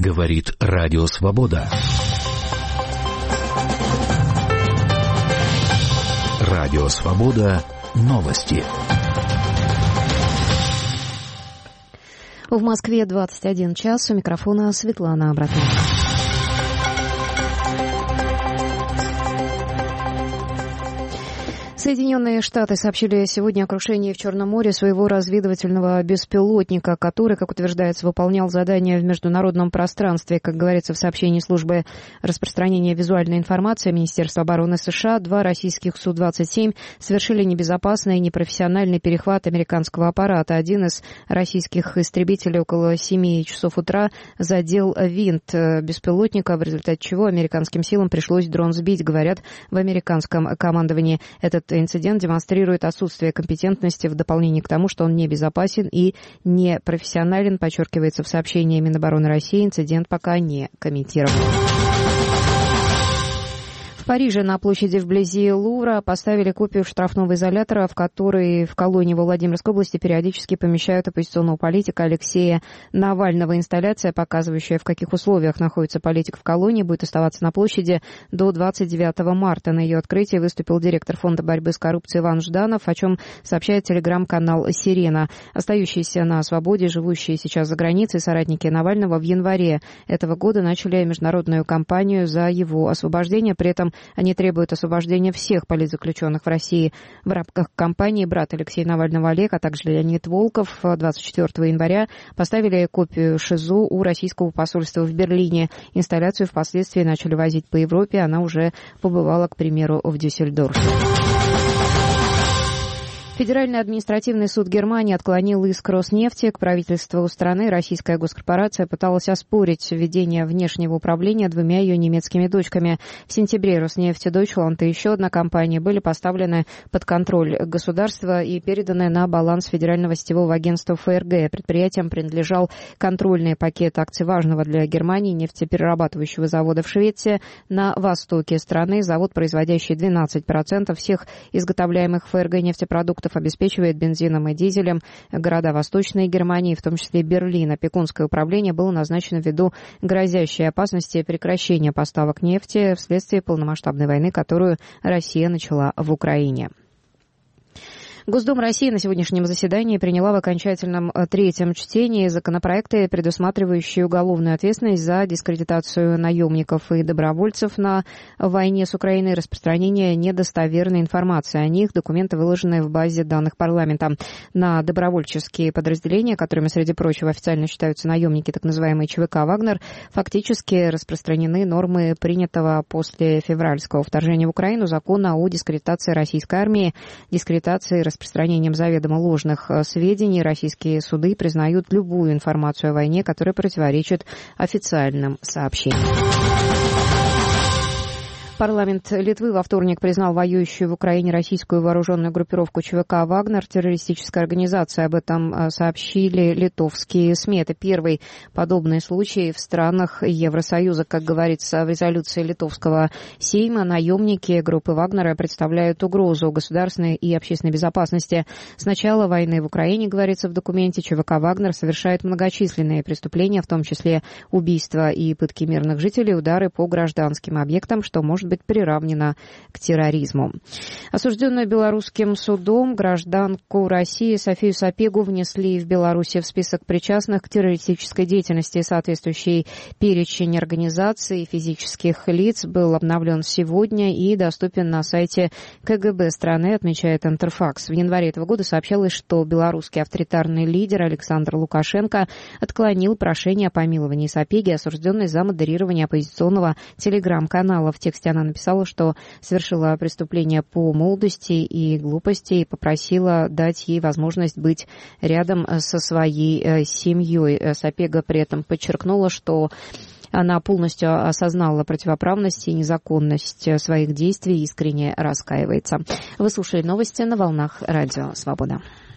Говорит Радио Свобода. Радио Свобода. Новости. В Москве 21 час. У микрофона Светлана Абратова. Соединенные Штаты сообщили сегодня о крушении в Черном море своего разведывательного беспилотника, который, как утверждается, выполнял задания в международном пространстве. Как говорится в сообщении службы распространения визуальной информации Министерства обороны США, 2 российских Су-27 совершили небезопасный и непрофессиональный перехват американского аппарата. Один из российских истребителей около 7 часов утра задел винт беспилотника, в результате чего американским силам пришлось дрон сбить, говорят в американском командовании. Этот инцидент демонстрирует отсутствие компетентности в дополнение к тому, что он небезопасен и непрофессионален, подчеркивается в сообщении Минобороны России. Инцидент пока не комментирован. В Париже на площади вблизи Лувра поставили копию штрафного изолятора, в который в колонии во Владимирской области периодически помещают оппозиционного политика Алексея Навального. Инсталляция, показывающая, в каких условиях находится политик в колонии, будет оставаться на площади до 29 марта. На ее открытии выступил директор Фонда борьбы с коррупцией Иван Жданов, о чем сообщает телеграм-канал «Сирена». Остающиеся на свободе, живущие сейчас за границей соратники Навального в январе этого года начали международную кампанию за его освобождение. При этом они требуют освобождения всех политзаключенных в России. В рамках кампании брат Алексея Навального Олег, а также Леонид Волков 24 января поставили копию ШИЗО у российского посольства в Берлине. Инсталляцию впоследствии начали возить по Европе. Она уже побывала, к примеру, в Дюссельдорфе. Федеральный административный суд Германии отклонил иск Роснефти к правительству страны. Российская госкорпорация пыталась оспорить введение внешнего управления 2 ее немецкими дочками. В сентябре Роснефть, Deutschland и еще одна компания были поставлены под контроль государства и переданы на баланс Федерального сетевого агентства ФРГ. Предприятиям принадлежал контрольный пакет акций важного для Германии нефтеперерабатывающего завода в Швеции. На востоке страны завод, производящий 12% всех изготовляемых ФРГ нефтепродуктов, обеспечивает бензином и дизелем города Восточной Германии, в том числе Берлин. Опекунское управление было назначено ввиду грозящей опасности прекращения поставок нефти вследствие полномасштабной войны, которую Россия начала в Украине. Госдума России на сегодняшнем заседании приняла в окончательном 3-м чтении законопроекты, предусматривающие уголовную ответственность за дискредитацию наемников и добровольцев на войне с Украиной, распространение недостоверной информации о них. Документы выложены в базе данных парламента. На добровольческие подразделения, которыми, среди прочего, официально считаются наемники, так называемые ЧВК «Вагнер», фактически распространены нормы принятого после февральского вторжения в Украину закона о дискредитации российской армии, дискредитации распространением заведомо ложных сведений. Российские суды признают любую информацию о войне, которая противоречит официальным сообщениям. Парламент Литвы во вторник признал воюющую в Украине российскую вооруженную группировку ЧВК «Вагнер» террористической организацией. Об этом сообщили литовские СМИ. Это первый подобный случай в странах Евросоюза. Как говорится в резолюции литовского Сейма, наемники группы «Вагнера» представляют угрозу государственной и общественной безопасности. С начала войны в Украине, говорится в документе, ЧВК «Вагнер» совершает многочисленные преступления, в том числе убийства и пытки мирных жителей, удары по гражданским объектам, что может быть приравнена к терроризму. Осужденную белорусским судом гражданку России Софию Сапегу внесли в Беларуси в список причастных к террористической деятельности. Соответствующий перечень организаций и физических лиц был обновлен сегодня и доступен на сайте КГБ страны, отмечает Интерфакс. В январе этого года сообщалось, что белорусский авторитарный лидер Александр Лукашенко отклонил прошение о помиловании Сапеги, осужденной за модерирование оппозиционного телеграм-канала. В тексте она написала, что совершила преступление по молодости и глупости и попросила дать ей возможность быть рядом со своей семьей. Сапега при этом подчеркнула, что она полностью осознала противоправность и незаконность своих действий и искренне раскаивается. Вы слушали новости на волнах Радио Свобода.